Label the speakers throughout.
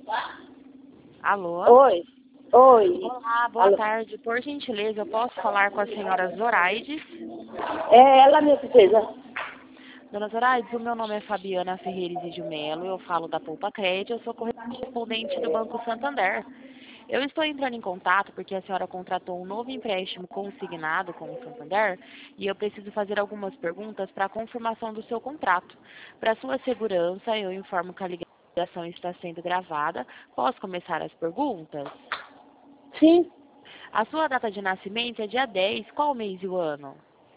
Speaker 1: Alô?
Speaker 2: Oi. Oi.
Speaker 1: Olá, boa
Speaker 2: Alô.
Speaker 1: tarde. Por gentileza, eu posso falar com a senhora Zoraide?
Speaker 2: É ela, minha princesa.
Speaker 1: Dona Zoraide, o meu nome é Fabiana Ferreira de Melo, eu falo da Poupa Crédito, eu sou correspondente do Banco Santander. Eu estou entrando em contato porque a senhora contratou um novo empréstimo consignado com o Santander e eu preciso fazer algumas perguntas para a confirmação do seu contrato. Para sua segurança, eu informo que a ligação está sendo gravada. Posso começar as perguntas?
Speaker 2: Sim.
Speaker 1: A sua data de nascimento é dia 10, qual mês e o ano?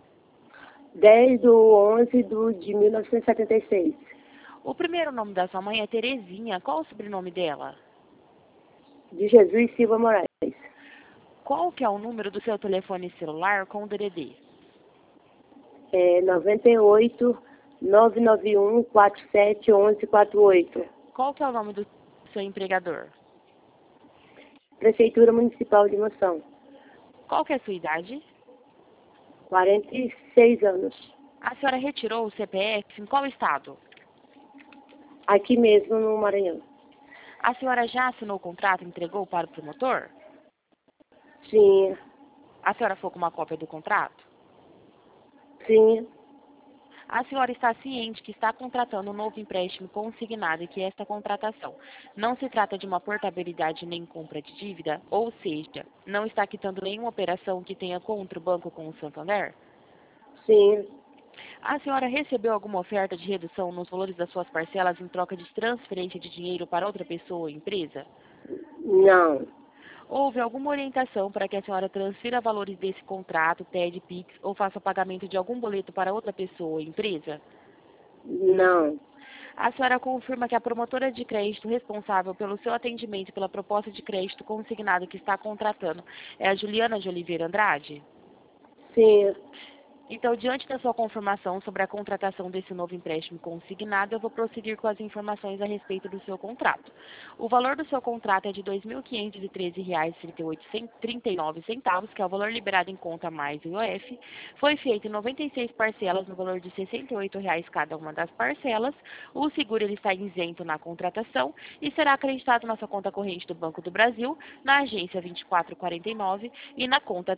Speaker 2: 10/11 de 1976.
Speaker 1: O primeiro nome da sua mãe é Terezinha, qual o sobrenome dela?
Speaker 2: De Jesus Silva Moraes.
Speaker 1: Qual que é o número do seu telefone celular com o DDD?
Speaker 2: É 98 991 47 1148.
Speaker 1: Qual que é o nome do seu empregador?
Speaker 2: Prefeitura Municipal de Moção.
Speaker 1: Qual que é a sua idade?
Speaker 2: 46 anos.
Speaker 1: A senhora retirou o CPF em qual estado?
Speaker 2: Aqui mesmo no Maranhão.
Speaker 1: A senhora já assinou o contrato e entregou para o promotor?
Speaker 2: Sim.
Speaker 1: A senhora foi com uma cópia do contrato?
Speaker 2: Sim.
Speaker 1: A senhora está ciente que está contratando um novo empréstimo consignado e que esta contratação não se trata de uma portabilidade nem compra de dívida, ou seja, não está quitando nenhuma operação que tenha contra o banco com o Santander?
Speaker 2: Sim.
Speaker 1: A senhora recebeu alguma oferta de redução nos valores das suas parcelas em troca de transferência de dinheiro para outra pessoa ou empresa?
Speaker 2: Não.
Speaker 1: Houve alguma orientação para que a senhora transfira valores desse contrato, TED, PIX, ou faça pagamento de algum boleto para outra pessoa ou empresa?
Speaker 2: Não.
Speaker 1: A senhora confirma que a promotora de crédito responsável pelo seu atendimento e pela proposta de crédito consignado que está contratando é a Juliana de Oliveira Andrade?
Speaker 2: Sim.
Speaker 1: Então, diante da sua confirmação sobre a contratação desse novo empréstimo consignado, eu vou prosseguir com as informações a respeito do seu contrato. O valor do seu contrato é de R$ 2.513,39, que é o valor liberado em conta mais o IOF. Foi feito em 96 parcelas no valor de R$ 68,00 cada uma das parcelas. O seguro ele está isento na contratação e será acreditado na sua conta corrente do Banco do Brasil, na agência 2449 e na conta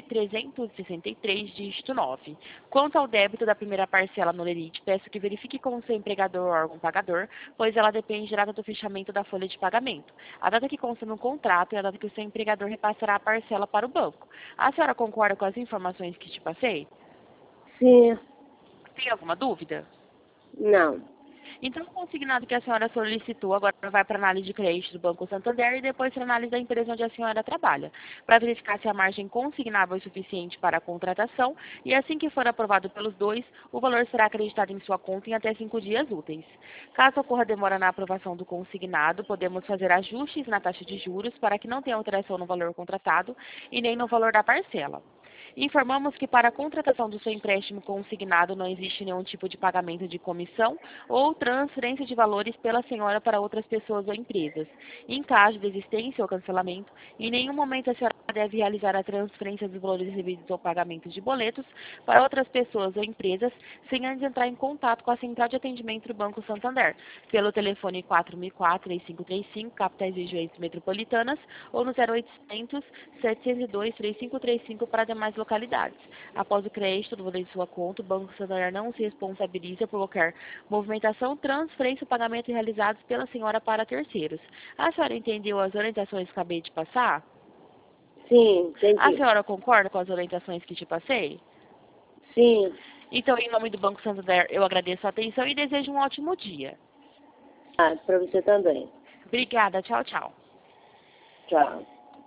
Speaker 1: 13.363, dígito 9. Quanto ao débito da primeira parcela no Lerite, peço que verifique com o seu empregador ou órgão pagador, pois ela depende da data do fechamento da folha de pagamento. A data que consta no contrato é a data que o seu empregador repassará a parcela para o banco. A senhora concorda com as informações que te passei?
Speaker 2: Sim.
Speaker 1: Tem alguma dúvida?
Speaker 2: Não.
Speaker 1: Então, o consignado que a senhora solicitou agora vai para a análise de crédito do Banco Santander e depois para a análise da empresa onde a senhora trabalha, para verificar se a margem consignável é suficiente para a contratação e assim que for aprovado pelos dois, o valor será acreditado em sua conta em até 5 dias úteis. Caso ocorra demora na aprovação do consignado, podemos fazer ajustes na taxa de juros para que não tenha alteração no valor contratado e nem no valor da parcela. Informamos que para a contratação do seu empréstimo consignado não existe nenhum tipo de pagamento de comissão ou transferência de valores pela senhora para outras pessoas ou empresas. Em caso de existência ou cancelamento, em nenhum momento a senhora deve realizar a transferência dos valores recebidos ou pagamentos de boletos para outras pessoas ou empresas sem antes entrar em contato com a central de atendimento do Banco Santander, pelo telefone 4004-3535, capitais regiões metropolitanas, ou no 0800 702 3535 para demais localidades. Após o crédito do valor de sua conta, o Banco Santander não se responsabiliza por qualquer movimentação, transferência ou pagamento realizados pela senhora para terceiros. A senhora entendeu as orientações que acabei de passar?
Speaker 2: Sim,
Speaker 1: A
Speaker 2: entendi.
Speaker 1: senhora concorda com as orientações que te passei?
Speaker 2: Sim.
Speaker 1: Então, em nome do Banco Santander, eu agradeço a atenção e desejo um ótimo dia.
Speaker 2: Ah, para você também.
Speaker 1: Obrigada, tchau, tchau.
Speaker 2: Tchau.